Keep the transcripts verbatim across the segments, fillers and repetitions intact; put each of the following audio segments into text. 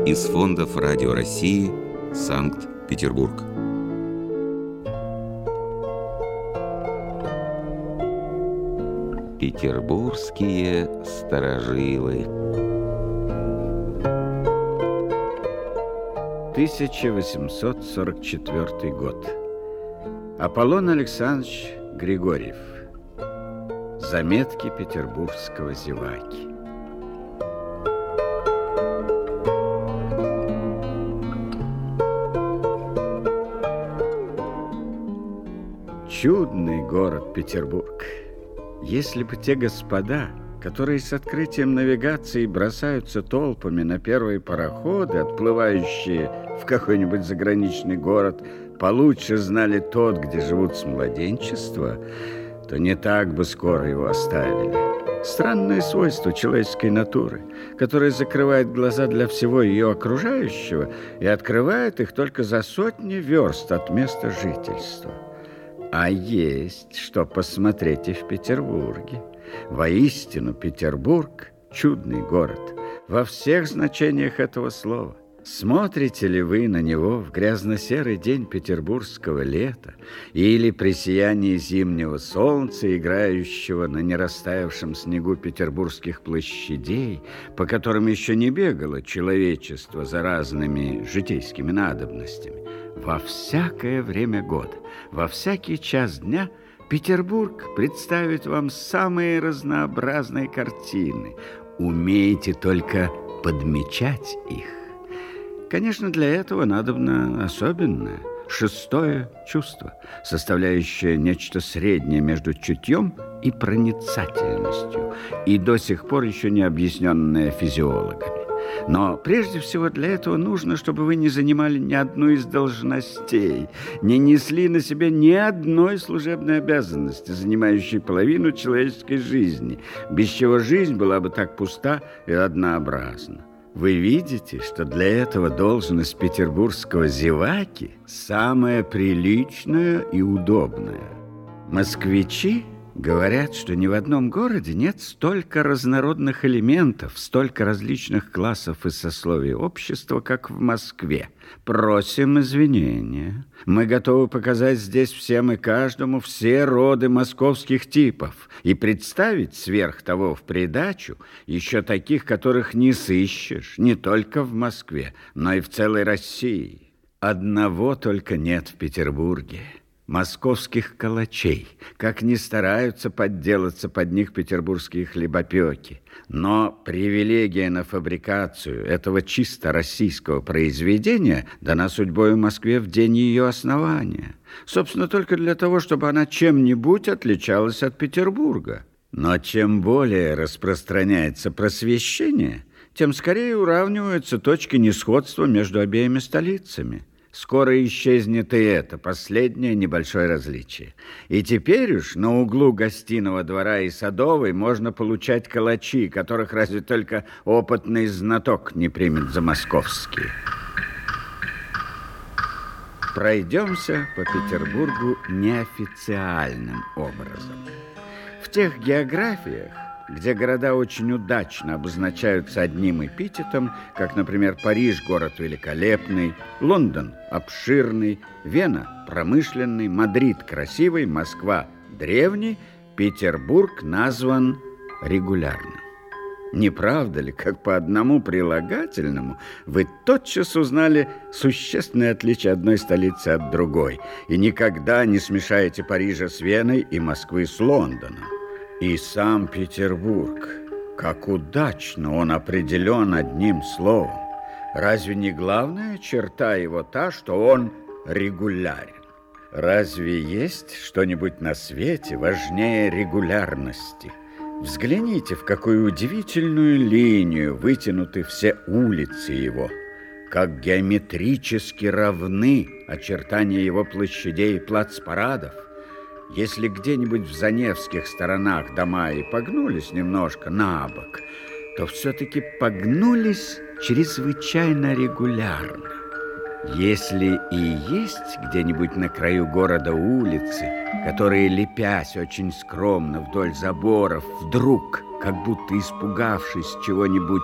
из фондов Радио России, Санкт-Петербург. Петербургские старожилы. тысяча восемьсот сорок четвёртый год. Аполлон Александрович Григорьев. Заметки петербургского зеваки. Чудный город Петербург. Если бы те господа, которые с открытием навигации бросаются толпами на первые пароходы, отплывающие в какой-нибудь заграничный город, получше знали тот, где живут с младенчества, то не так бы скоро его оставили. Странное свойство человеческой натуры, которое закрывает глаза для всего ее окружающего и открывает их только за сотни верст от места жительства. А есть что посмотреть и в Петербурге. Воистину, Петербург – чудный город во всех значениях этого слова. Смотрите ли вы на него в грязно-серый день петербургского лета или при сиянии зимнего солнца, играющего на нерастаявшем снегу петербургских площадей, по которым еще не бегало человечество за разными житейскими надобностями, во всякое время года, во всякий час дня Петербург представит вам самые разнообразные картины. Умеете только подмечать их. Конечно, для этого надобно особенное, шестое чувство, составляющее нечто среднее между чутьем и проницательностью, и до сих пор еще не объясненное физиологами. Но прежде всего для этого нужно, чтобы вы не занимали ни одну из должностей, не несли на себе ни одной служебной обязанности, занимающей половину человеческой жизни, без чего жизнь была бы так пуста и однообразна. Вы видите, что для этого должность петербургского зеваки самая приличная и удобная. Москвичи говорят, что ни в одном городе нет столько разнородных элементов, столько различных классов и сословий общества, как в Москве. Просим извинения. Мы готовы показать здесь всем и каждому все роды московских типов и представить сверх того в придачу еще таких, которых не сыщешь не только в Москве, но и в целой России. Одного только нет в Петербурге. Московских калачей, как ни стараются подделаться под них петербургские хлебопеки. Но привилегия на фабрикацию этого чисто российского произведения дана судьбою Москве в день ее основания. Собственно, только для того, чтобы она чем-нибудь отличалась от Петербурга. Но чем более распространяется просвещение, тем скорее уравниваются точки несходства между обеими столицами. Скоро исчезнет и это последнее небольшое различие. И теперь уж на углу Гостиного двора и Садовой можно получать калачи, которых разве только опытный знаток не примет за московские. Пройдемся по Петербургу неофициальным образом. В тех географиях, где города очень удачно обозначаются одним эпитетом, как, например, Париж – город великолепный, Лондон – обширный, Вена – промышленный, Мадрид – красивый, Москва – древний, Петербург назван регулярным. Не правда ли, как по одному прилагательному вы тотчас узнали существенное отличие одной столицы от другой и никогда не смешаете Парижа с Веной и Москвы с Лондоном? И сам Петербург, как удачно он определен одним словом. Разве не главная черта его та, что он регулярен? Разве есть что-нибудь на свете важнее регулярности? Взгляните, в какую удивительную линию вытянуты все улицы его, как геометрически равны очертания его площадей и плацпарадов. Если где-нибудь в Заневских сторонах дома и погнулись немножко на бок, то все-таки погнулись чрезвычайно регулярно. Если и есть где-нибудь на краю города улицы, которые, лепясь очень скромно вдоль заборов, вдруг, как будто испугавшись чего-нибудь,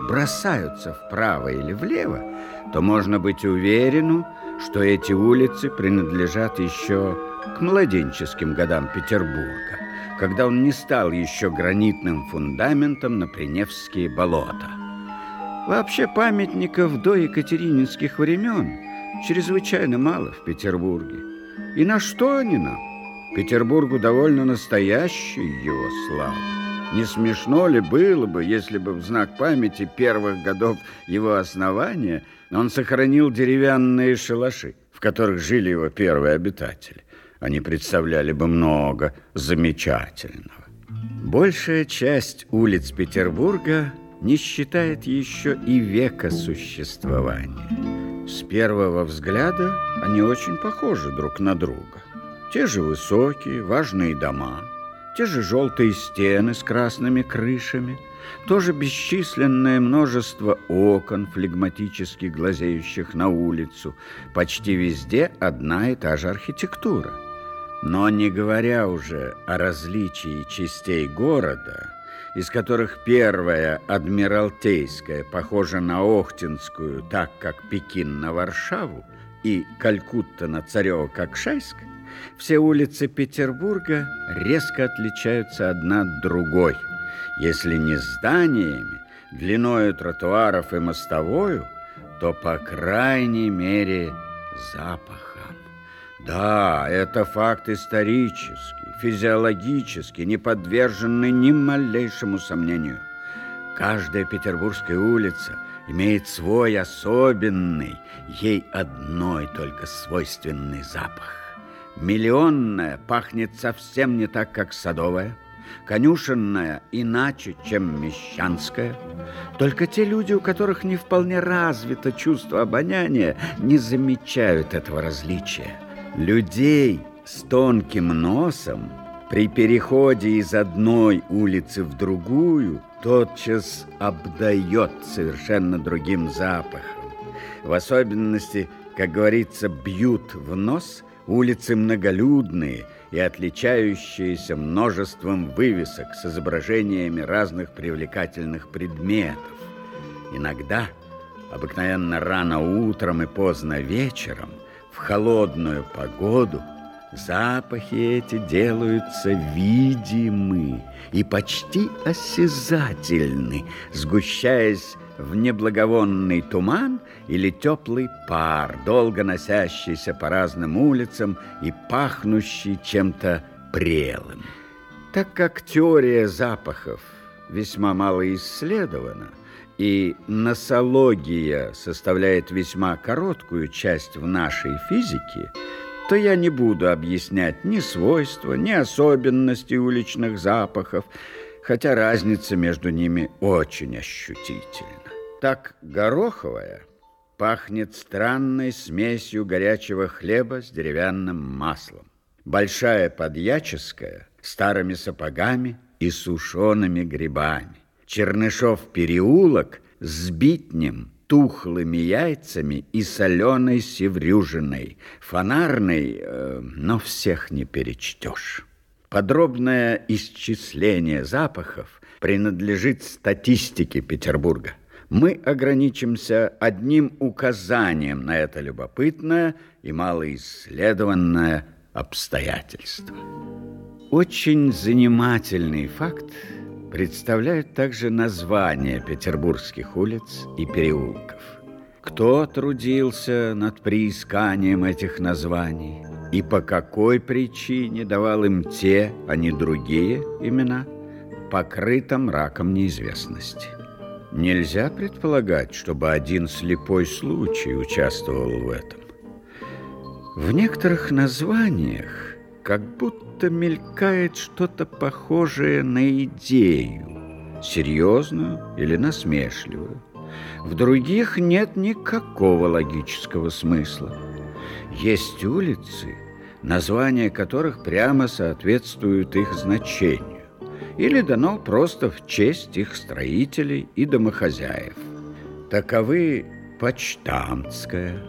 бросаются вправо или влево, то можно быть уверенным, что эти улицы принадлежат еще к младенческим годам Петербурга, когда он не стал еще гранитным фундаментом на Преневские болота. Вообще памятников до екатерининских времен чрезвычайно мало в Петербурге. И на что они нам? Петербургу довольно настоящей его славы. Не смешно ли было бы, если бы в знак памяти первых годов его основания он сохранил деревянные шалаши, в которых жили его первые обитатели? Они представляли бы много замечательного. Большая часть улиц Петербурга не считает еще и века существования. С первого взгляда они очень похожи друг на друга. Те же высокие, важные дома, те же желтые стены с красными крышами, тоже бесчисленное множество окон, флегматически глазеющих на улицу. Почти везде одна и та же архитектура. Но не говоря уже о различии частей города, из которых первая, Адмиралтейская, похожа на Охтинскую, так как Пекин на Варшаву, и Калькутта на Царево-Кокшайск, все улицы Петербурга резко отличаются одна от другой. Если не зданиями, длиною тротуаров и мостовою, то, по крайней мере, запахом. Да, это факт исторический, физиологический, не подверженный ни малейшему сомнению. Каждая петербургская улица имеет свой особенный, ей одной только свойственный запах. Миллионная пахнет совсем не так, как Садовая, конюшенная иначе, чем Мещанская. Только те люди, у которых не вполне развито чувство обоняния, не замечают этого различия. Людей с тонким носом при переходе из одной улицы в другую тотчас обдает совершенно другим запахом. В особенности, как говорится, бьют в нос улицы многолюдные и отличающиеся множеством вывесок с изображениями разных привлекательных предметов. Иногда, обыкновенно рано утром и поздно вечером, в холодную погоду, запахи эти делаются видимы и почти осязательны, сгущаясь в неблаговонный туман или теплый пар, долго носящийся по разным улицам и пахнущий чем-то прелым. Так как теория запахов весьма мало исследована, и носология составляет весьма короткую часть в нашей физике, то я не буду объяснять ни свойства, ни особенности уличных запахов, хотя разница между ними очень ощутительна. Так гороховая пахнет странной смесью горячего хлеба с деревянным маслом. Большая подьяческая – старыми сапогами и сушеными грибами. Чернышов переулок с битнем, тухлыми яйцами и соленой севрюжиной. Фонарный, э, но всех не перечтешь. Подробное исчисление запахов принадлежит статистике Петербурга. Мы ограничимся одним указанием на это любопытное и малоисследованное обстоятельство. Очень занимательный факт представляют также названия петербургских улиц и переулков. Кто трудился над приисканием этих названий и по какой причине давал им те, а не другие имена, покрыто мраком неизвестности. Нельзя предполагать, чтобы один слепой случай участвовал в этом. В некоторых названиях как будто мелькает что-то похожее на идею, серьезную или насмешливую. В других нет никакого логического смысла. Есть улицы, названия которых прямо соответствуют их значению, или дано просто в честь их строителей и домохозяев. Таковы Почтамтская,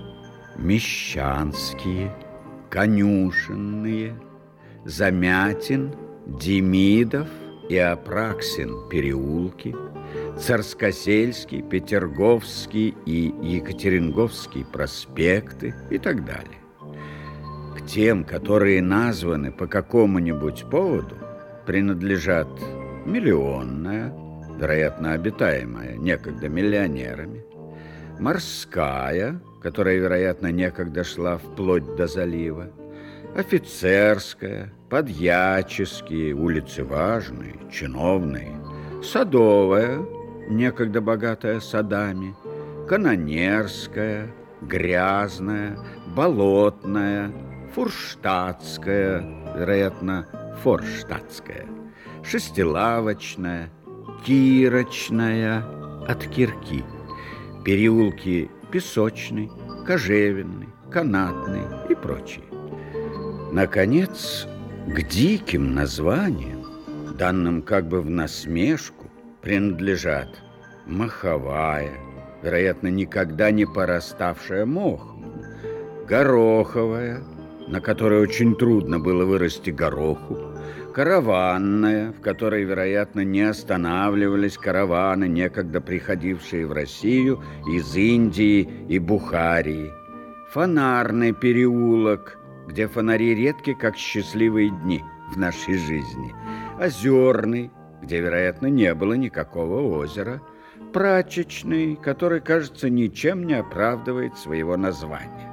Мещанские, Конюшенные, Замятин, Демидов, и Апраксин переулки, Царскосельский, Петерговский и Екатеринговский проспекты и так далее. К тем, которые названы по какому-нибудь поводу, принадлежат Миллионная, вероятно, обитаемая некогда миллионерами, Морская, которая, вероятно, некогда шла вплоть до залива, Офицерская, Подьяческие, улицы важные, чиновные, Садовая, некогда богатая садами, Канонерская, Грязная, Болотная, Фурштадтская, вероятно, Форштадтская, Шестилавочная, Кирочная, от кирки, переулки Песочный, Кожевенный, Канатный и прочие. Наконец, к диким названиям, данным как бы в насмешку, принадлежат Маховая, вероятно, никогда не пораставшая мохом, Гороховая, на которой очень трудно было вырасти гороху, Караванная, в которой, вероятно, не останавливались караваны, некогда приходившие в Россию из Индии и Бухарии, Фонарный переулок, где фонари редки, как счастливые дни в нашей жизни, Озерный, где, вероятно, не было никакого озера, Прачечный, который, кажется, ничем не оправдывает своего названия.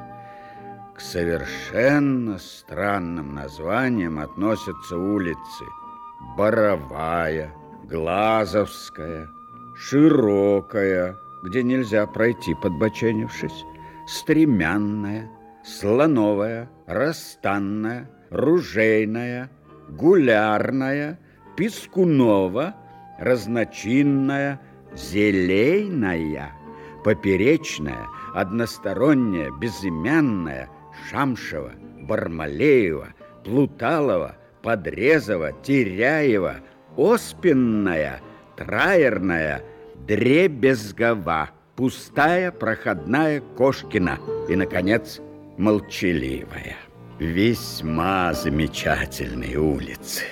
К совершенно странным названиям относятся улицы Боровая, Глазовская, Широкая, где нельзя пройти, подбоченившись, Стремянная, Слоновая, Расстанная, Ружейная, Гулярная, Пискунова, Разночинная, Зелейная, Поперечная, Односторонняя, Безымянная, Шамшева, Бармалеева, Плуталова, Подрезова, Теряева, Оспенная, Траерная, Дребезгова, Пустая, Проходная, Кошкина и, наконец, Молчаливая. Весьма замечательные улицы.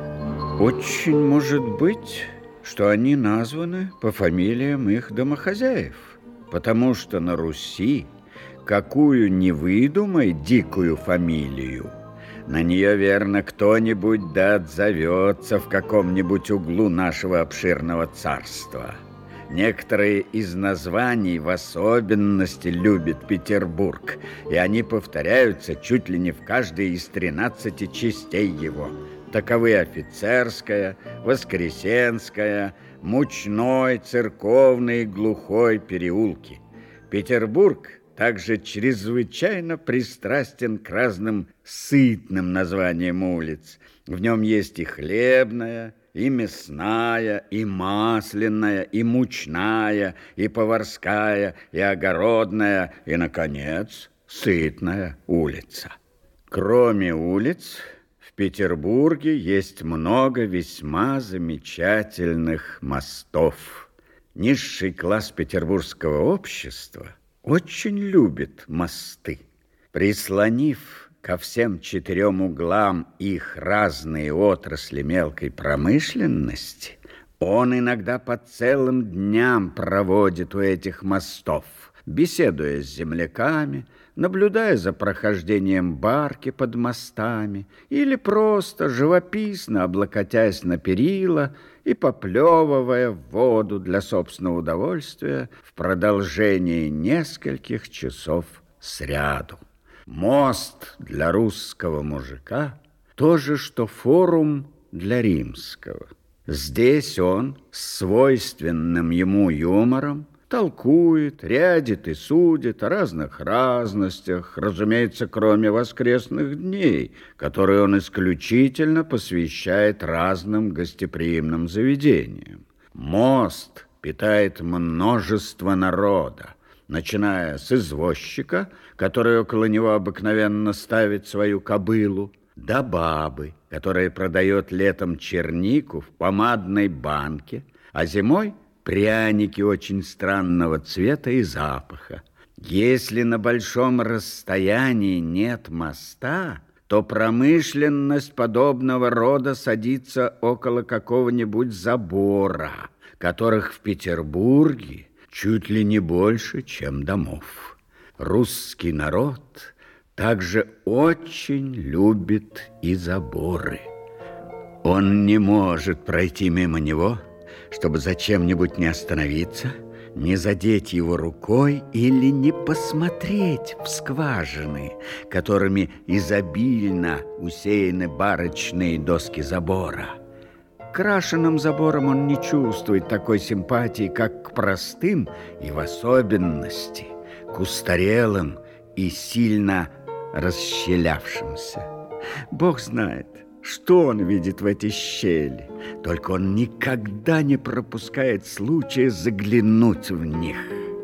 Очень может быть, что они названы по фамилиям их домохозяев, потому что на Руси, какую ни выдумай дикую фамилию, на нее, верно, кто-нибудь да отзовется в каком-нибудь углу нашего обширного царства. Некоторые из названий в особенности любит Петербург, и они повторяются чуть ли не в каждой из тринадцати частей его. Таковы Офицерская, Воскресенская, Мучной, Церковный и Глухой переулки. Петербург также чрезвычайно пристрастен к разным сытным названиям улиц. В нем есть и хлебная, и мясная, и масляная, и мучная, и поварская, и огородная, и, наконец, сытная улица. Кроме улиц, в Петербурге есть много весьма замечательных мостов. Низший класс петербургского общества очень любит мосты. Прислонив ко всем четырем углам их разные отрасли мелкой промышленности, он иногда по целым дням проводит у этих мостов, беседуя с земляками, наблюдая за прохождением барки под мостами или просто живописно облокотясь на перила и поплевывая в воду для собственного удовольствия в продолжении нескольких часов сряду. Мост для русского мужика то же, что форум для римского. Здесь он с свойственным ему юмором толкует, рядит и судит о разных разностях, разумеется, кроме воскресных дней, которые он исключительно посвящает разным гостеприимным заведениям. Мост питает множество народа, начиная с извозчика, который около него обыкновенно ставит свою кобылу, до бабы, которая продает летом чернику в помадной банке, а зимой пряники очень странного цвета и запаха. Если на большом расстоянии нет моста, то промышленность подобного рода садится около какого-нибудь забора, которых в Петербурге чуть ли не больше, чем домов. Русский народ также очень любит и заборы. Он не может пройти мимо него, чтобы зачем-нибудь не остановиться, не задеть его рукой или не посмотреть в скважины, которыми изобильно усеяны барочные доски забора. К крашенным заборам он не чувствует такой симпатии, как к простым, и в особенности к устарелым и сильно расщелявшимся. Бог знает, что он видит в эти щели, только он никогда не пропускает случая заглянуть в них.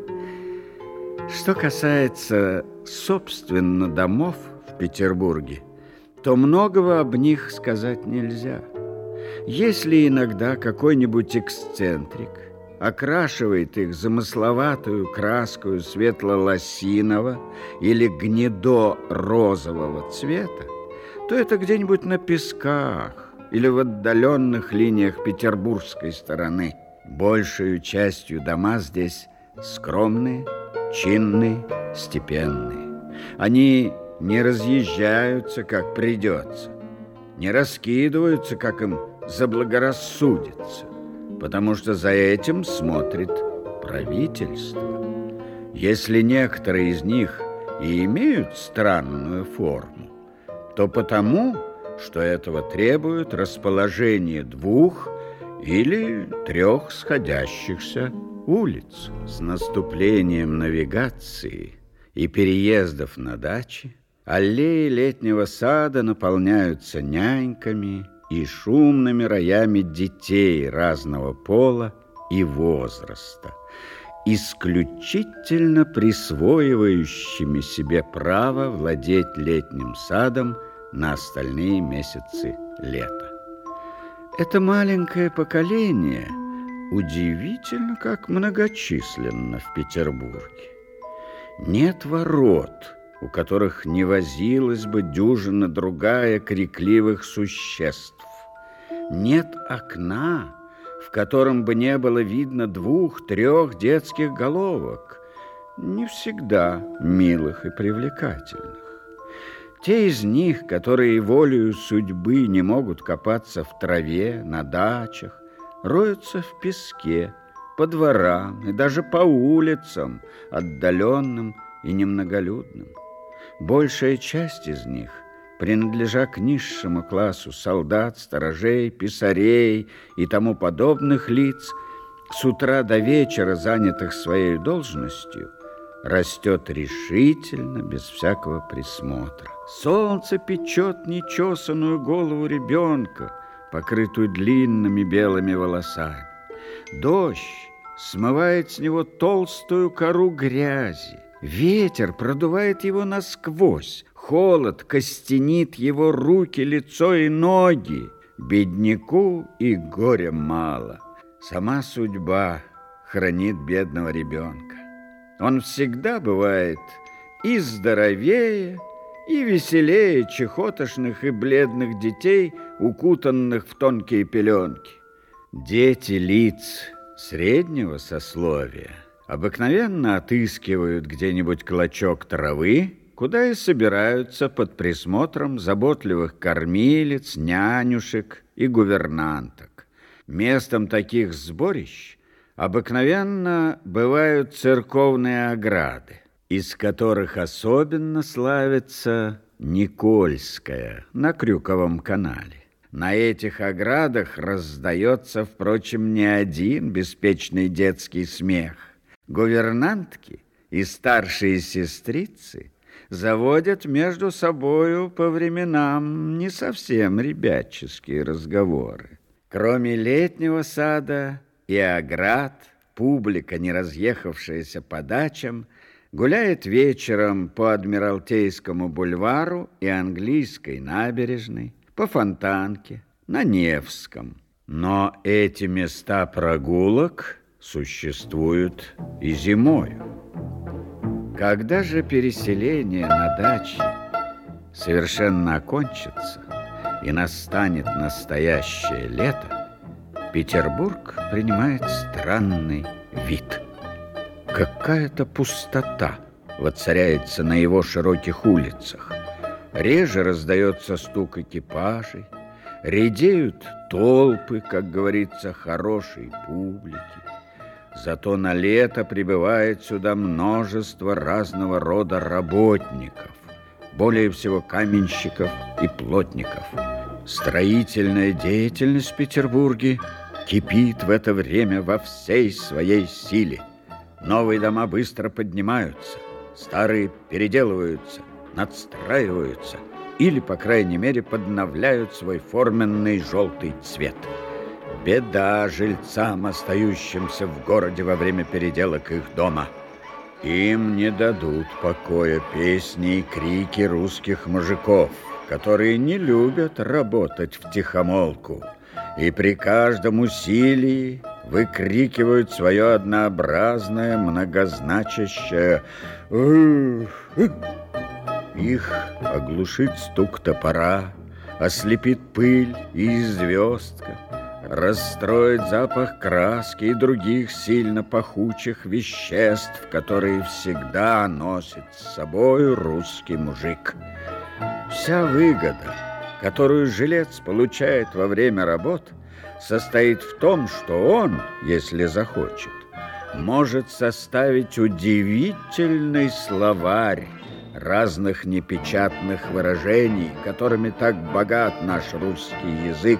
Что касается, собственно, домов в Петербурге, то многого об них сказать нельзя. Если иногда какой-нибудь эксцентрик окрашивает их замысловатую краскою светло-лосиного или гнедо-розового цвета, то это где-нибудь на Песках или в отдаленных линиях петербургской стороны. Большей частью дома здесь скромные, чинные, степенные. Они не разъезжаются, как придется, не раскидываются, как им заблагорассудится, потому что за этим смотрит правительство. Если некоторые из них и имеют странную форму, то потому, что этого требует расположение двух или трех сходящихся улиц. С наступлением навигации и переездов на дачи аллеи летнего сада наполняются няньками и шумными роями детей разного пола и возраста, исключительно присвоивающими себе право владеть летним садом на остальные месяцы лета. Это маленькое поколение удивительно, как многочисленно в Петербурге. Нет ворот, у которых не возилась бы дюжина другая крикливых существ. Нет окна, в котором бы не было видно двух-трех детских головок, не всегда милых и привлекательных. Те из них, которые волею судьбы не могут копаться в траве, на дачах, роются в песке, по дворам и даже по улицам, отдаленным и немноголюдным. Большая часть из них, принадлежа к низшему классу солдат, сторожей, писарей и тому подобных лиц, с утра до вечера занятых своей должностью, растет решительно, без всякого присмотра. Солнце печет нечесанную голову ребенка, покрытую длинными белыми волосами. Дождь смывает с него толстую кору грязи. Ветер продувает его насквозь. Холод костенит его руки, лицо и ноги. Бедняку и горя мало. Сама судьба хранит бедного ребенка. Он всегда бывает и здоровее, и веселее чехотошных и бледных детей, укутанных в тонкие пеленки. Дети лиц среднего сословия обыкновенно отыскивают где-нибудь клочок травы, куда и собираются под присмотром заботливых кормилиц, нянюшек и гувернанток. Местом таких сборищ обыкновенно бывают церковные ограды, из которых особенно славится Никольская на Крюковом канале. На этих оградах раздается, впрочем, не один беспечный детский смех. Гувернантки и старшие сестрицы заводят между собою по временам не совсем ребяческие разговоры. Кроме летнего сада и оград, публика, не разъехавшаяся по дачам, гуляет вечером по Адмиралтейскому бульвару и Английской набережной, по Фонтанке, на Невском. Но эти места прогулок существуют и зимою. Когда же переселение на дачи совершенно окончится и настанет настоящее лето, Петербург принимает странный вид. Какая-то пустота воцаряется на его широких улицах. Реже раздается стук экипажей, редеют толпы, как говорится, хорошей публики. Зато на лето прибывает сюда множество разного рода работников, более всего каменщиков и плотников. Строительная деятельность в Петербурге кипит в это время во всей своей силе. Новые дома быстро поднимаются, старые переделываются, надстраиваются или, по крайней мере, подновляют свой форменный желтый цвет. Беда жильцам, остающимся в городе во время переделок их дома. Им не дадут покоя песни и крики русских мужиков, которые не любят работать втихомолку и при каждом усилии выкрикивают свое однообразное, многозначащее «Ух!». Их оглушит стук топора, ослепит пыль и звездка, расстроит запах краски и других сильно пахучих веществ, которые всегда носит с собой русский мужик. Вся выгода, которую жилец получает во время работ, состоит в том, что он, если захочет, может составить удивительный словарь разных непечатных выражений, которыми так богат наш русский язык.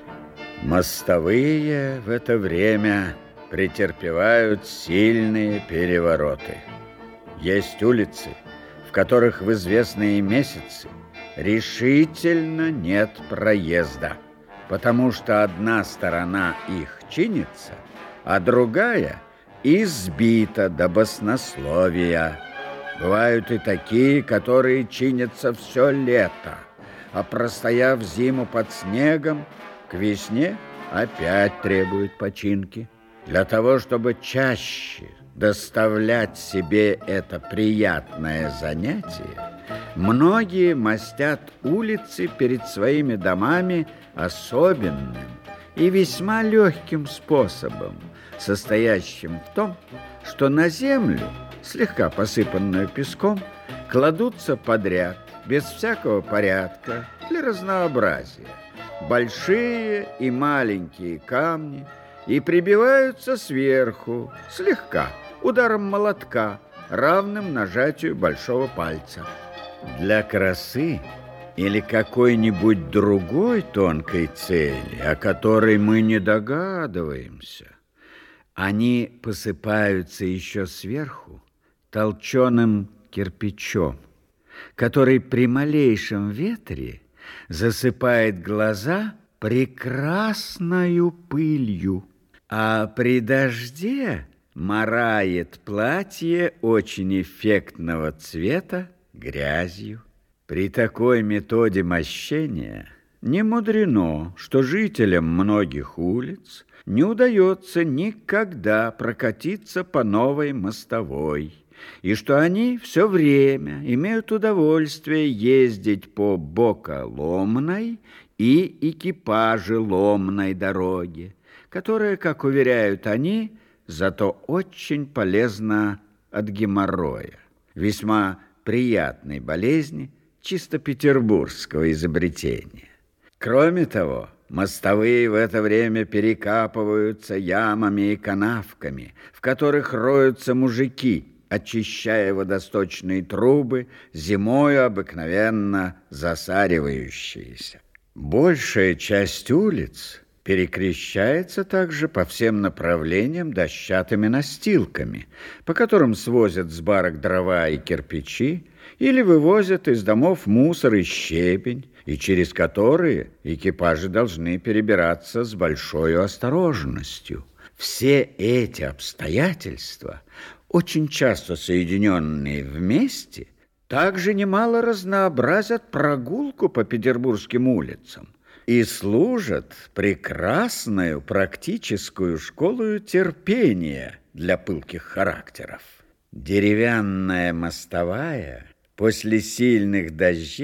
Мостовые в это время претерпевают сильные перевороты. Есть улицы, в которых в известные месяцы решительно нет проезда, потому что одна сторона их чинится, а другая избита до баснословия. Бывают и такие, которые чинятся все лето, а простояв зиму под снегом, к весне опять требуют починки. Для того, чтобы чаще доставлять себе это приятное занятие, многие мастят улицы перед своими домами особенным и весьма легким способом, состоящим в том, что на землю, слегка посыпанную песком, кладутся подряд, без всякого порядка, для разнообразия, большие и маленькие камни и прибиваются сверху, слегка, ударом молотка, равным нажатию большого пальца. Для красы или какой-нибудь другой тонкой цели, о которой мы не догадываемся, они посыпаются еще сверху толченым кирпичом, который при малейшем ветре засыпает глаза прекрасною пылью, а при дожде марает платье очень эффектного цвета грязью. При такой методе мощения не мудрено, что жителям многих улиц не удается никогда прокатиться по новой мостовой, и что они все время имеют удовольствие ездить по боколомной и экипажеломной дороге, которая, как уверяют они, зато очень полезна от геморроя, весьма приятной болезни чисто петербургского изобретения. Кроме того, мостовые в это время перекапываются ямами и канавками, в которых роются мужики, очищая водосточные трубы, зимою обыкновенно засаривающиеся. Большая часть улиц перекрещается также по всем направлениям дощатыми настилками, по которым свозят с барок дрова и кирпичи или вывозят из домов мусор и щебень, и через которые экипажи должны перебираться с большой осторожностью. Все эти обстоятельства, очень часто соединенные вместе, также немало разнообразят прогулку по петербургским улицам и служат прекрасную практическую школою терпения для пылких характеров. Деревянная мостовая после сильных дождей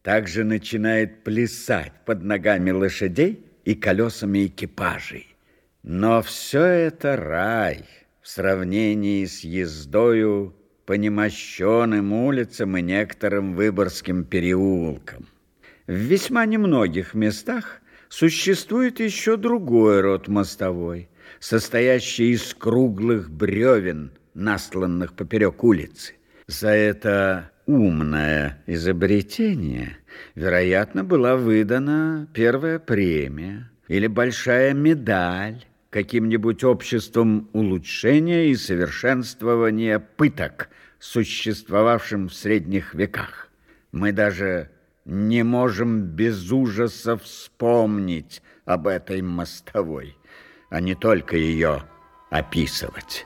также начинает плясать под ногами лошадей и колесами экипажей. Но все это рай в сравнении с ездою по немощенным улицам и некоторым Выборгским переулкам. В весьма немногих местах существует еще другой род мостовой, состоящий из круглых бревен, настланных поперек улицы. За это умное изобретение, вероятно, была выдана первая премия или большая медаль каким-нибудь обществом улучшения и совершенствования пыток, существовавшим в средних веках. Мы даже не можем без ужаса вспомнить об этой мостовой, а не только ее описывать.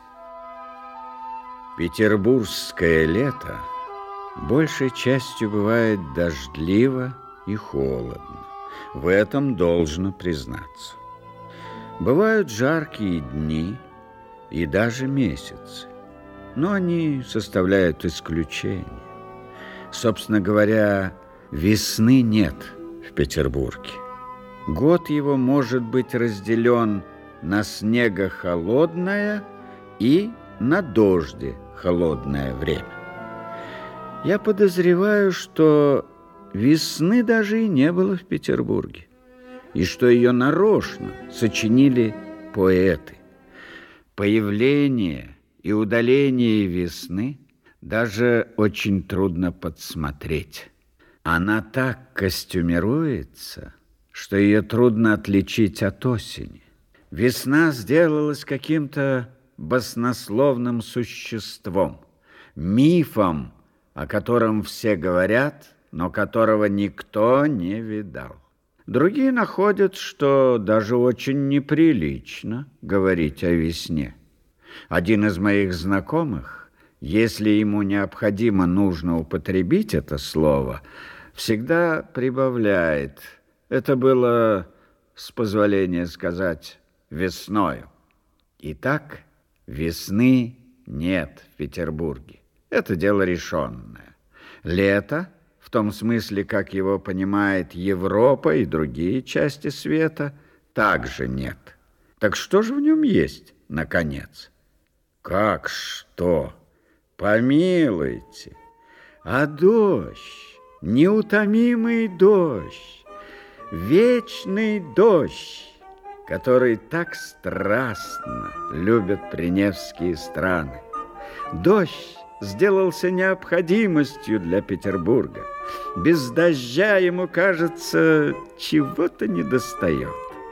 Петербургское лето большей частью бывает дождливо и холодно. В этом должно признаться. Бывают жаркие дни и даже месяцы, но они составляют исключение. Собственно говоря, весны нет в Петербурге. Год его может быть разделен на снегохолодное и на дожди холодное время. Я подозреваю, что весны даже и не было в Петербурге, и что ее нарочно сочинили поэты. Появление и удаление весны даже очень трудно подсмотреть. Она так костюмируется, что ее трудно отличить от осени. Весна сделалась каким-то баснословным существом, мифом, о котором все говорят, но которого никто не видал. Другие находят, что даже очень неприлично говорить о весне. Один из моих знакомых, если ему необходимо нужно употребить это слово, всегда прибавляет: это было, с позволения сказать, весною. Итак, весны нет в Петербурге. Это дело решенное. Лето, в том смысле, как его понимает Европа и другие части света, также нет. Так что же в нем есть, наконец? Как что? Помилуйте. А дождь, неутомимый дождь, вечный дождь, который так страстно любят приневские страны. Дождь сделался необходимостью для Петербурга. Без дождя ему, кажется, чего-то недостает.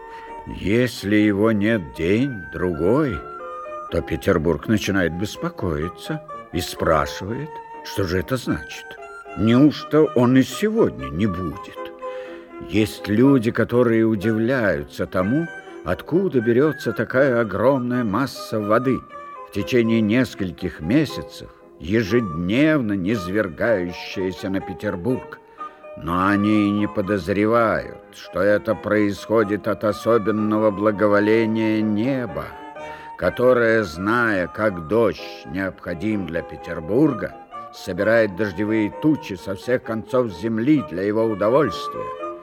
Если его нет день-другой, то Петербург начинает беспокоиться и спрашивает, что же это значит. Неужто он и сегодня не будет? Есть люди, которые удивляются тому, откуда берется такая огромная масса воды в течение нескольких месяцев, ежедневно низвергающаяся на Петербург. Но они и не подозревают, что это происходит от особенного благоволения неба, которое, зная, как дождь необходим для Петербурга, собирает дождевые тучи со всех концов земли для его удовольствия.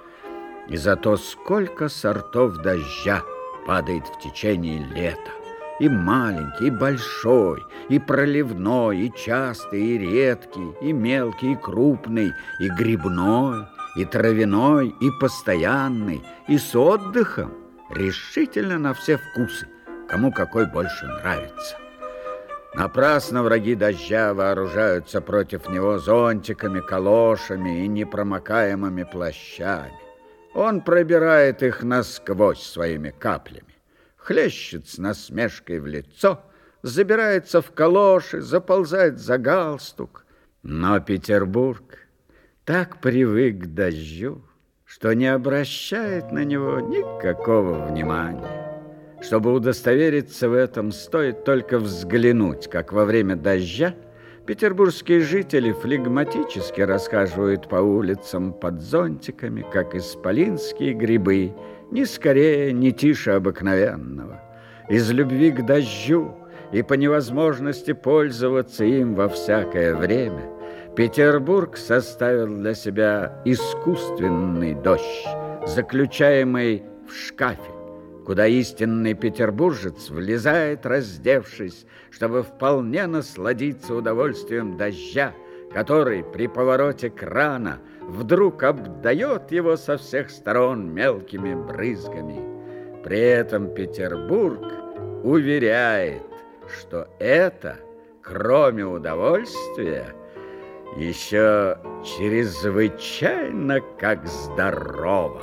И зато сколько сортов дождя падает в течение лета. И маленький, и большой, и проливной, и частый, и редкий, и мелкий, и крупный, и грибной, и травяной, и постоянный, и с отдыхом, решительно на все вкусы, кому какой больше нравится. Напрасно враги дождя вооружаются против него зонтиками, калошами и непромокаемыми плащами. Он пробирает их насквозь своими каплями, хлещет с насмешкой в лицо, забирается в калоши, заползает за галстук. Но Петербург так привык к дождю, что не обращает на него никакого внимания. Чтобы удостовериться в этом, стоит только взглянуть, как во время дождя петербургские жители флегматически расхаживают по улицам под зонтиками, как исполинские грибы, ни скорее, ни тише обыкновенного. Из любви к дождю и по невозможности пользоваться им во всякое время Петербург составил для себя искусственный дождь, заключаемый в шкафе, куда истинный петербуржец влезает, раздевшись, чтобы вполне насладиться удовольствием дождя, который при повороте крана вдруг обдает его со всех сторон мелкими брызгами. При этом Петербург уверяет, что это, кроме удовольствия, еще чрезвычайно как здорово.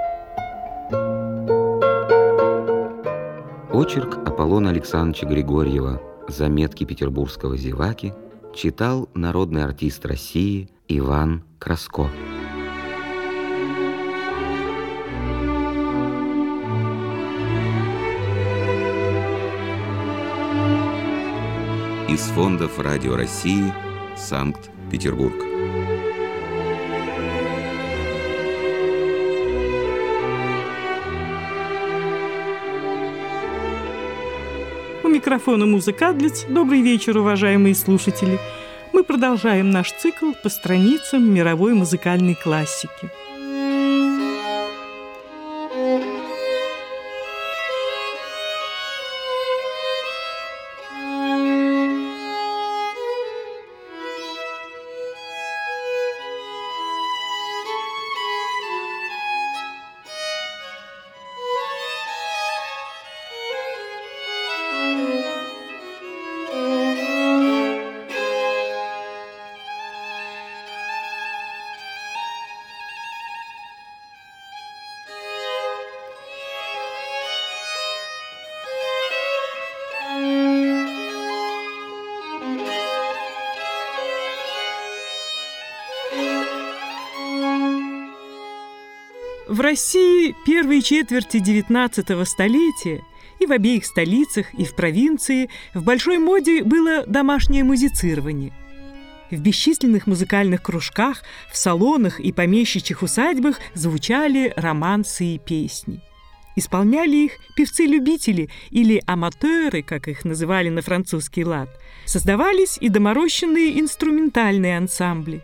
Очерк Аполлона Александровича Григорьева «Заметки петербургского зеваки» читал народный артист России Иван Краско. Из фондов Радио России, Санкт-Петербург. У микрофона Муза Кадлиц. Добрый вечер, уважаемые слушатели. Мы продолжаем наш цикл по страницам мировой музыкальной классики. В России первой четверти девятнадцатого столетия и в обеих столицах, и в провинции в большой моде было домашнее музицирование. В бесчисленных музыкальных кружках, в салонах и помещичьих усадьбах звучали романсы и песни. Исполняли их певцы-любители или аматоры, как их называли на французский лад. Создавались и доморощенные инструментальные ансамбли.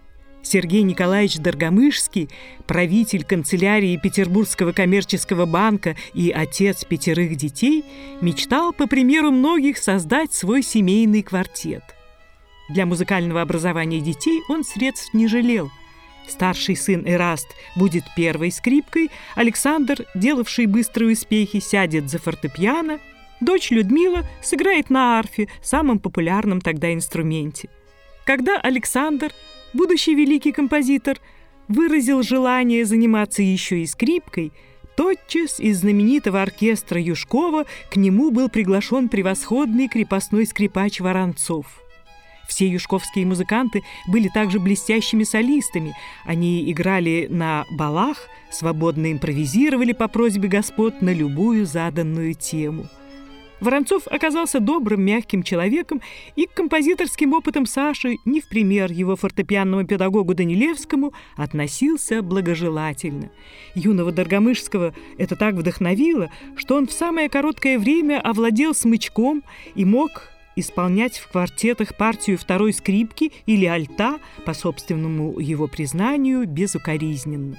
Сергей Николаевич Доргомышский, правитель канцелярии Петербургского коммерческого банка и отец пятерых детей, мечтал, по примеру многих, создать свой семейный квартет. Для музыкального образования детей он средств не жалел. Старший сын Эраст будет первой скрипкой, Александр, делавший быстрые успехи, сядет за фортепиано, дочь Людмила сыграет на арфе, самом популярном тогда инструменте. Когда Александр, будущий великий композитор, выразил желание заниматься еще и скрипкой, тотчас из знаменитого оркестра Юшкова к нему был приглашен превосходный крепостной скрипач Воронцов. Все юшковские музыканты были также блестящими солистами. Они играли на балах, свободно импровизировали по просьбе господ на любую заданную тему. Воронцов оказался добрым, мягким человеком, и к композиторским опытам Саши, не в пример его фортепианному педагогу Данилевскому, относился благожелательно. Юного Доргомышского это так вдохновило, что он в самое короткое время овладел смычком и мог исполнять в квартетах партию второй скрипки или альта, по собственному его признанию, безукоризненно.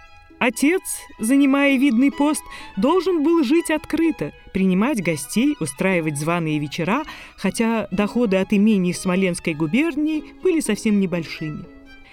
Отец, занимая видный пост, должен был жить открыто, принимать гостей, устраивать званые вечера, хотя доходы от имений в Смоленской губернии были совсем небольшими.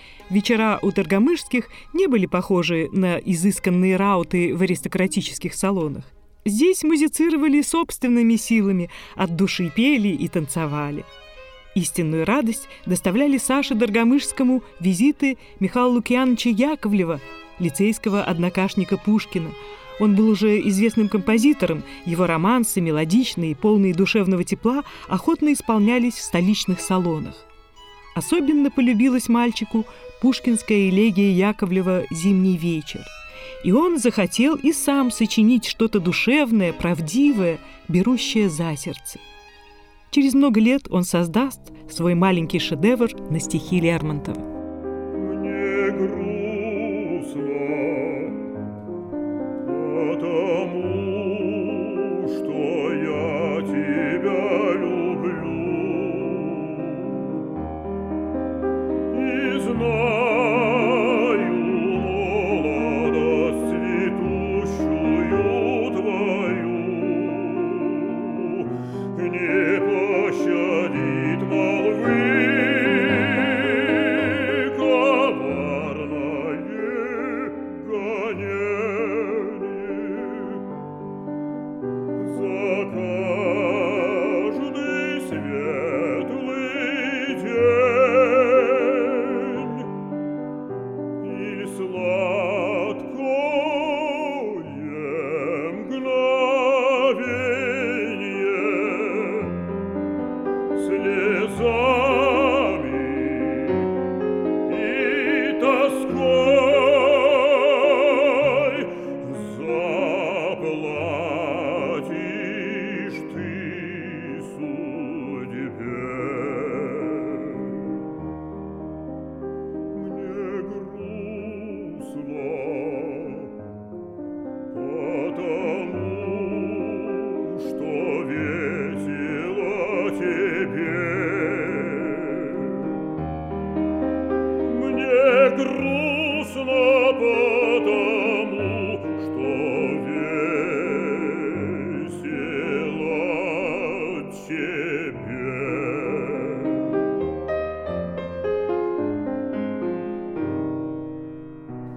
Вечера у Доргомышских не были похожи на изысканные рауты в аристократических салонах. Здесь музицировали собственными силами, от души пели и танцевали. Истинную радость доставляли Саше Доргомышскому визиты Михаила Лукьяновича Яковлева, лицейского однокашника Пушкина. Он был уже известным композитором, его романсы, мелодичные, полные душевного тепла, охотно исполнялись в столичных салонах. Особенно полюбилась мальчику пушкинская элегия Яковлева «Зимний вечер». И он захотел и сам сочинить что-то душевное, правдивое, берущее за сердце. Через много лет он создаст свой маленький шедевр на стихи Лермонтова. Мне грустно, потому что я тебя люблю.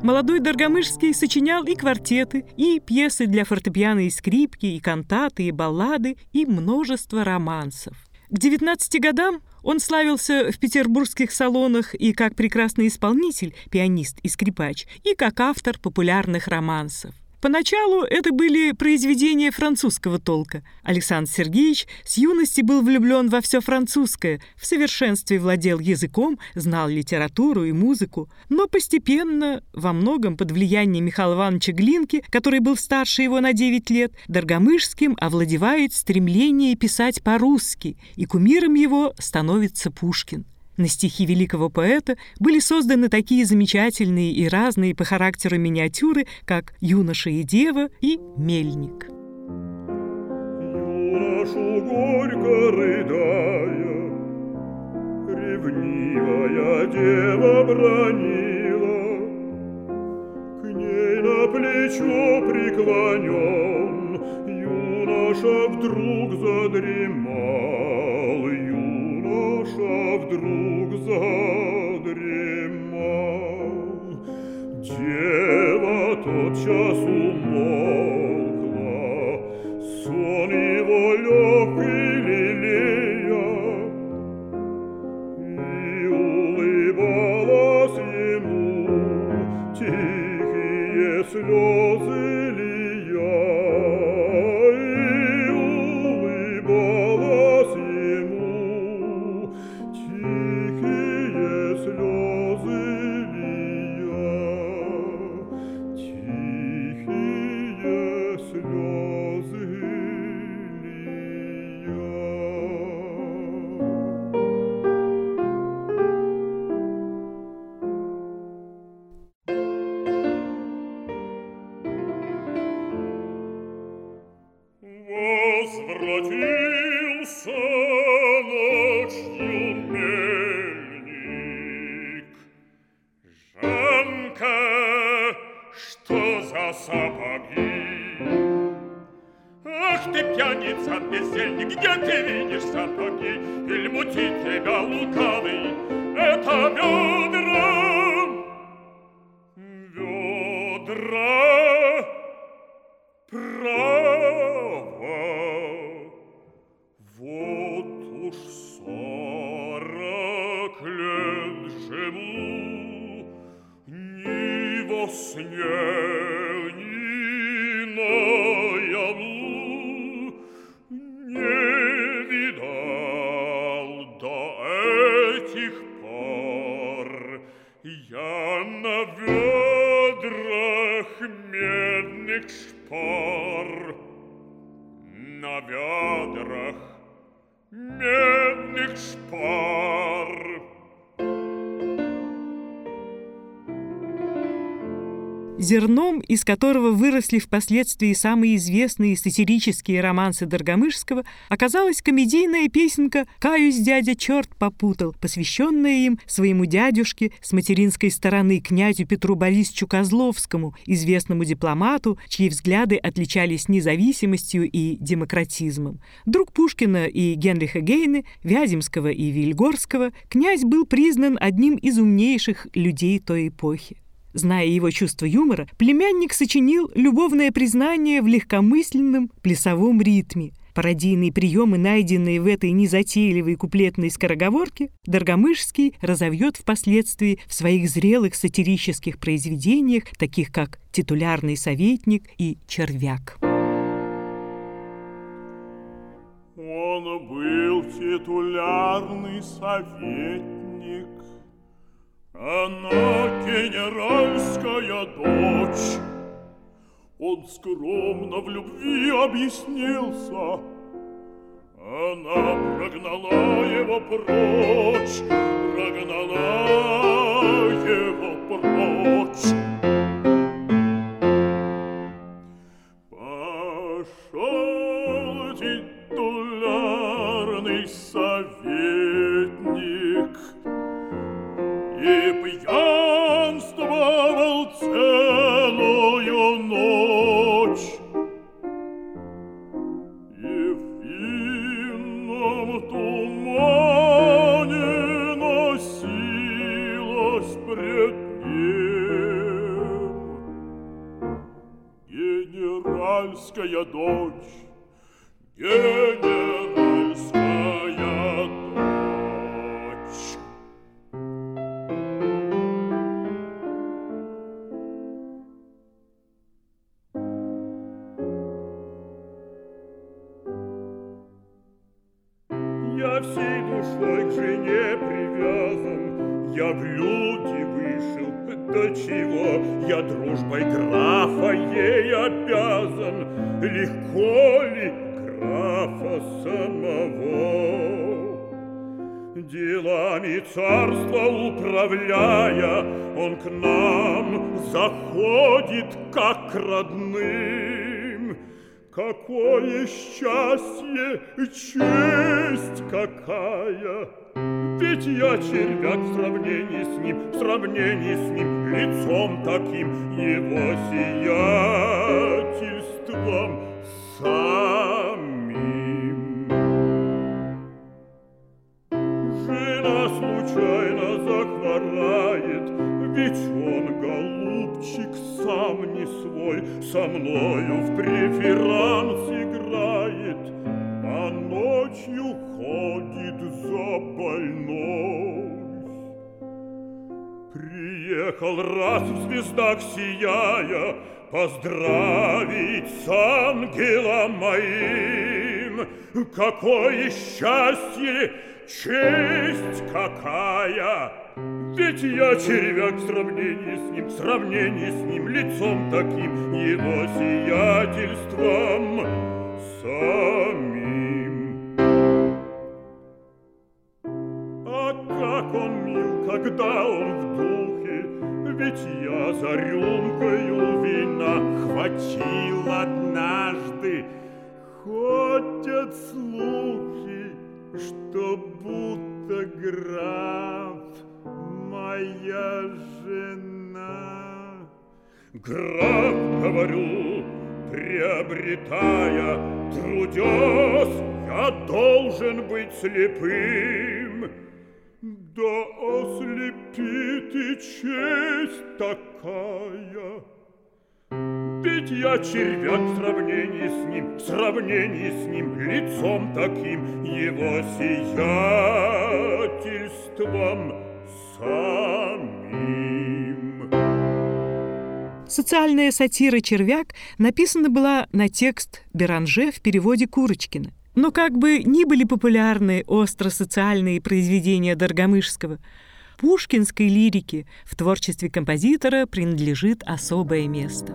Молодой Доргомышский сочинял и квартеты, и пьесы для фортепиано и скрипки, и кантаты, и баллады, и множество романсов. К девятнадцати годам он славился в петербургских салонах и как прекрасный исполнитель, пианист и скрипач, и как автор популярных романсов. Поначалу это были произведения французского толка. Александр Сергеевич с юности был влюблен во все французское, в совершенстве владел языком, знал литературу и музыку. Но постепенно, во многом под влиянием Михаила Ивановича Глинки, который был старше его на девять лет, Доргомышским овладевает стремление писать по-русски, и кумиром его становится Пушкин. На стихи великого поэта были созданы такие замечательные и разные по характеру миниатюры, как «Юноша и дева» и «Мельник». Юношу горько рыдая, ревнивая дева бранила, к ней на плечо преклонен, юноша вдруг задремал, юноша вдруг задремал. Дева тотчас умолкла, сон его легкий лелея, и улыбалась ему, тихие слезы лия, и улыбалась ему, тихие слезы лия, тихие слезы лия. Возвратился ночью мельник. Жанка, что за сапоги? Ах ты, пьяница, бездельник, где ты видишь сапоги? Иль мутит тебя лукавый, это ведра, ведра. Право, вот уж сорок лет живу, ни во сне, ни наяву не видал до этих пор я на ведрах медных шпор, на ведрах медных шпор. Зерном, из которого выросли впоследствии самые известные сатирические романсы Доргомышского, оказалась комедийная песенка «Каюсь, дядя, черт попутал», посвященная им своему дядюшке с материнской стороны, князю Петру Борисовичу Козловскому, известному дипломату, чьи взгляды отличались независимостью и демократизмом. Друг Пушкина и Генриха Гейне, Вяземского и Вильгорского, князь был признан одним из умнейших людей той эпохи. Зная его чувство юмора, племянник сочинил любовное признание в легкомысленном плясовом ритме. Пародийные приемы, найденные в этой незатейливой куплетной скороговорке, Доргомышский разовьет впоследствии в своих зрелых сатирических произведениях, таких как «Титулярный советник» и «Червяк». Он был титулярный советник, она генеральская дочь. Он скромно в любви объяснился, она прогнала его прочь, прогнала его прочь. Пошел титулярный советник и пьянствовал целую ночь, и в винном тумане носилась пред ним генеральская дочь, генеральская дочь. Я всей душой к жене привязан, я в люди вышел, до чего я дружбой графа ей обязан, легко ли графа самого? Делами царства управляя, он к нам заходит как к родным. Какое счастье, честь какая! Ведь я червяк в сравнении с ним, в сравнении с ним, лицом таким, его сиятельством самим. Жена случайно захворает, ведь он, голубчик, сам не свой, со мною в преферанс играет, а ночью ходит за больной. Приехал раз в звездах сияя поздравить с ангелом моим. Какое счастье, честь какая! Ведь я червяк в сравнении с ним, в сравнении с ним, лицом таким, его сиятельством самим. А как он мил, когда он в духе, ведь я за рюмкою вина хватил однажды. Ходят слухи, что будто граф моя жена. Граф, говорю, приобретая, трудясь, я должен быть слепым. Да ослепит и честь такая. Ведь я червяк в сравнении с ним, в сравнении с ним, лицом таким, его сиятельством самим. Социальная сатира «Червяк» написана была на текст Беранже в переводе Курочкина. Но как бы ни были популярны остро-социальные произведения Доргомышского, пушкинской лирике в творчестве композитора принадлежит особое место.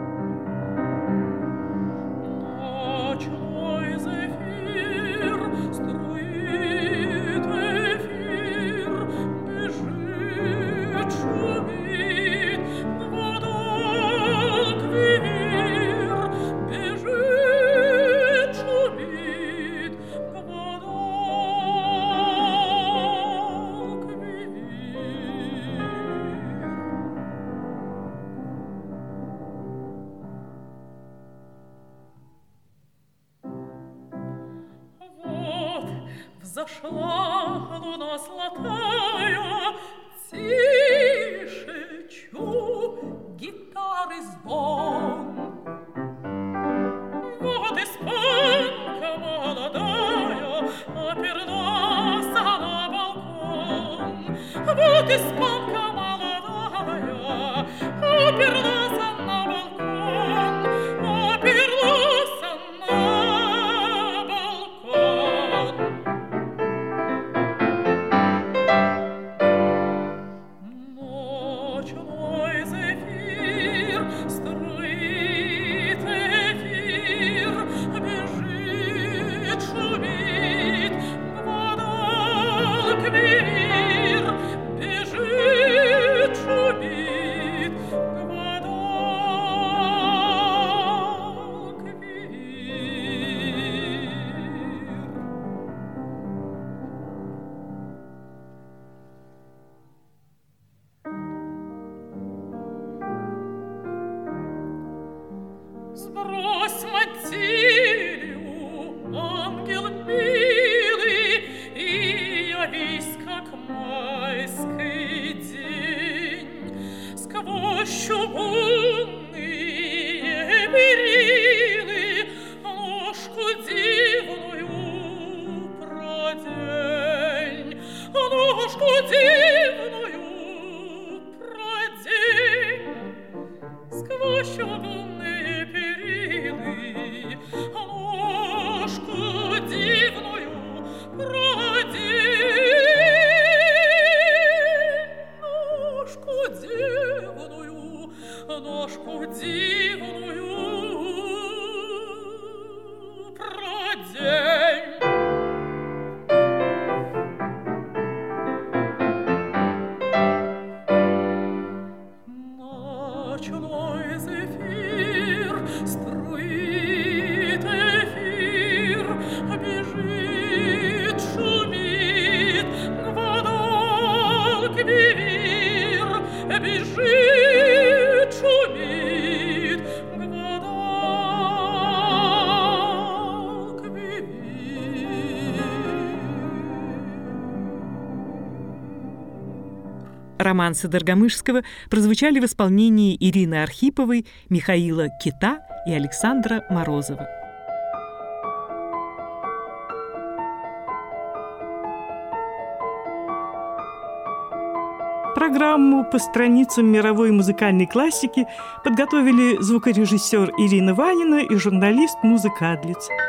Зашла луна золотая, тише чу гитары звон. Вот испанка молодая оперлась на балкон. Вот испанка молодая оперлась на балкон, оперлась на балкон. Ночной зефир струит эфир, бежит, шумит, вдоль квир, бежит. продень, ножку дивную продень, сквозь чугунные перины, ножку дивную продень, ножку дивную, ножку дивную продень. Ночной зефир струит эфир, бежит, шумит, гвадалквивир, бежит, шумит, гвадалквивир. Романсы Доргомышского прозвучали в исполнении Ирины Архиповой, Михаила Кита и Александра Морозова. Программу по страницам мировой музыкальной классики подготовили звукорежиссер Ирина Ванина и журналист Музыка Адлиц.